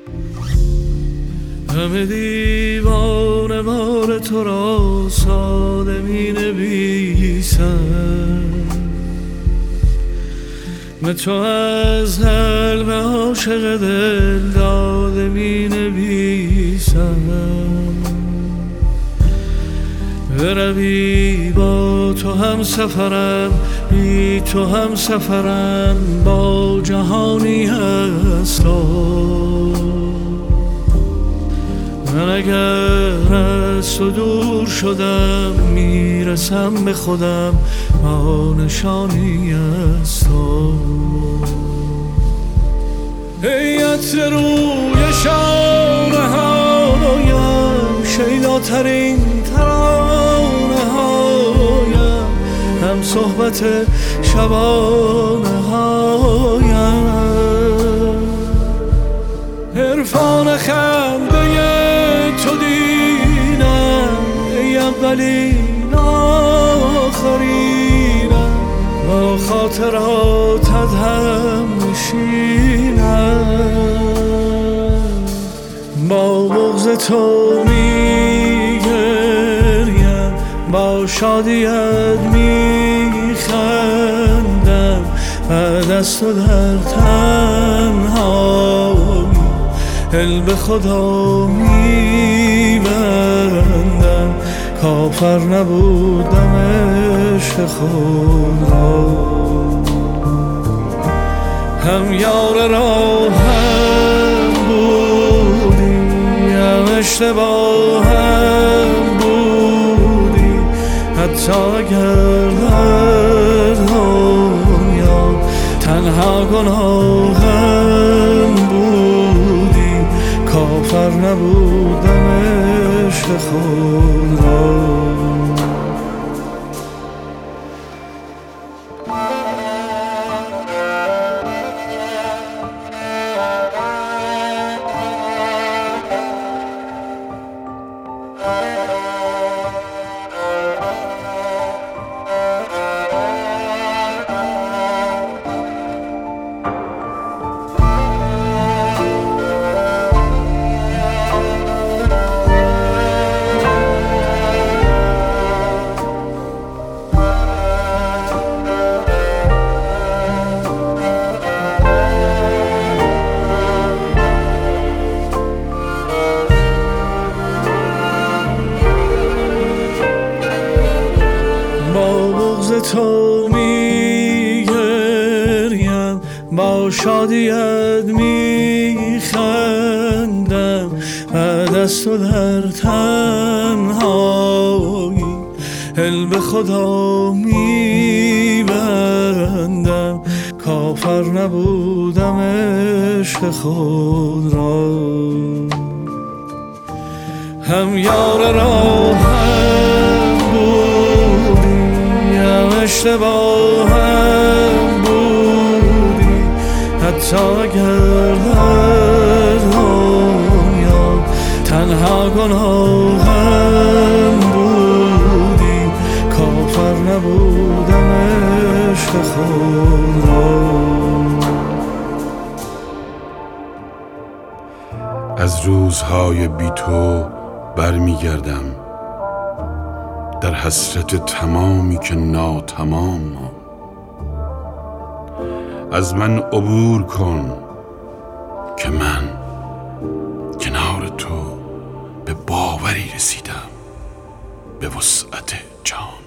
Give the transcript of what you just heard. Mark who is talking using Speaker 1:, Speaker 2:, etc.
Speaker 1: همه دیوانه وار تو را ساده می نویسم، به تو از قلب عاشق دل داده می نویسم. بروی با تو هم سفرم، بی تو هم سفرم، با جهانی هستم. من اگر از تو دور شدم میرسم به خودم، با نشانی از تو. ای عطر روی شانه هایم، شیداترین ترانه هایم، هم صحبت شبانه هایم، عرفان خنده تو دینم، ای اولین آخرینم، با خاطراتت هم نشینم. با بغض تو می گریم، با شادیت می خندم، بعد از تو در تنهایی دل به خدا می بندم. کافر نبودم عشق خود را، هم یار راهم بودی، هم اشتباهم بودی، حتی اگر در دنیا تنها گناهم بودی، کافر نبودم عشق خود را. تو می گریم، با شادیت می خندم، بعد از تو در تنهایی دل به خدا می بندم. کافر نبودم عشق خود را، هم یار راهم بودی، اشتباهم بودی، حتی اگر در دنیا تنها گناهم بودی، کافر نبودم عشق خود را.
Speaker 2: از روزهای بی تو برمیگردم، در حسرت تمامی که ناتمام ماند. از من عبور کن که من کنار تو به باوری رسیدم، به وسعت جان.